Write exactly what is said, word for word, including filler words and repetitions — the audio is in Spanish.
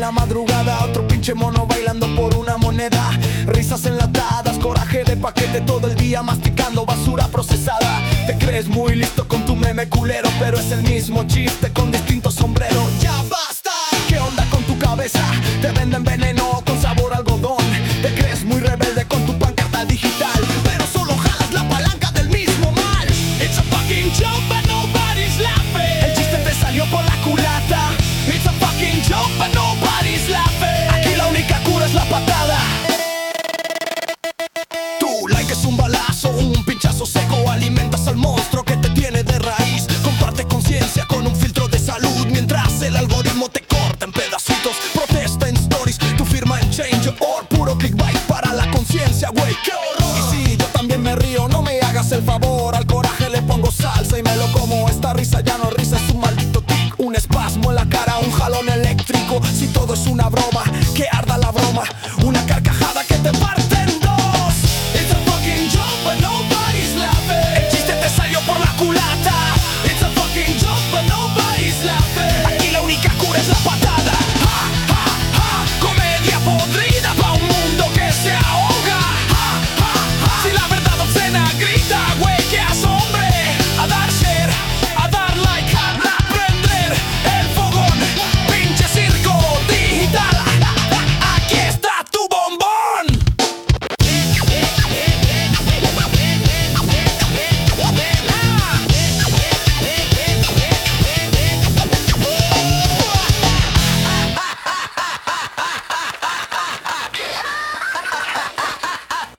la madrugada, otro pinche mono bailando por una moneda. Risas enlatadas, coraje de paquete, todo el día masticando basura procesada. Te crees muy listo con tu meme culero, pero es el mismo chiste con distinto sombrero. Ya va.